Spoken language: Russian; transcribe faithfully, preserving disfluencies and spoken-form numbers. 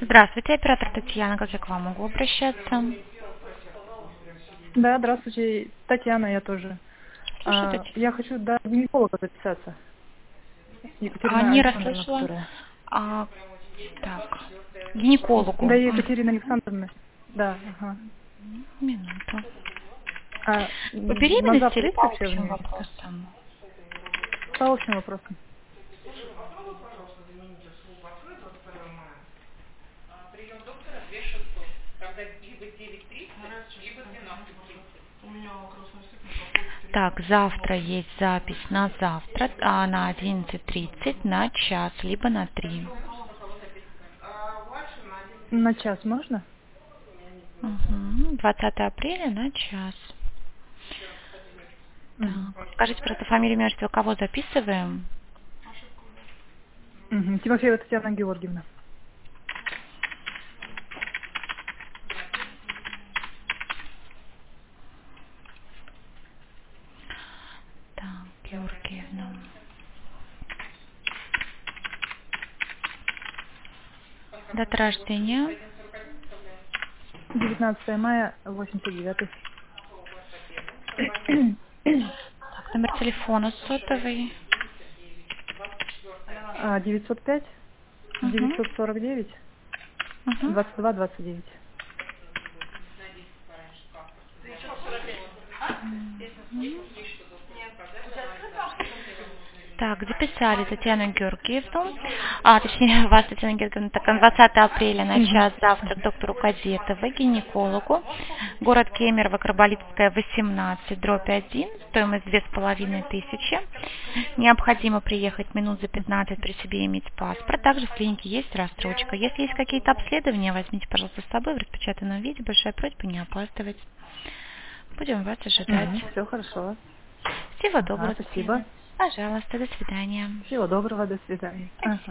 Здравствуйте, оператор Татьяна, как я к вам могу обращаться? Да, здравствуйте, Татьяна, я тоже. Слушаю, А, Татьяна. я хочу до гинеколога записаться. А, Екатерина не Александровна, расслышала. которая. А, так, Да, гинекологу. Екатерина Александровна. Да, ага. Минуту. А По м, на беременности завтра или есть по вообще у общим нее? вопросам? По общим вопросам. Так, завтра есть запись на завтра, а на одиннадцать тридцать на час, либо на три. На час можно? Угу. двадцатое апреля на час. Угу. Так, скажите просто фамилию, имя, отчество, кого записываем? Угу. Тимофеева Татьяна Георгиевна. Так, Георгиевна. Дата рождения. девятнадцатое мая, восемьдесят девятый. Так, номер телефона сотовый. А, девятьсот пять, Угу. девятьсот сорок девять, Угу. двадцать два двадцать девять. Так, записали Татьяну Георгиевну, а точнее вас, Татьяна Георгиевна, так, на двадцатое апреля на Угу. час завтра к доктору Кадетовой, гинекологу, город Кемерово, Карболитская, восемнадцать, дробь один, стоимость две с половиной тысячи. Необходимо приехать минут за пятнадцать, при себе иметь паспорт. Также в клинике есть рассрочка. Если есть какие-то обследования, возьмите, пожалуйста, с собой в распечатанном виде. Большая просьба не опаздывать. Будем вас ожидать. Угу. Все хорошо. Всего Ага, доброго, спасибо. Татьяна. Пожалуйста, до свидания. Всего доброго, до свидания. Спасибо. Ага.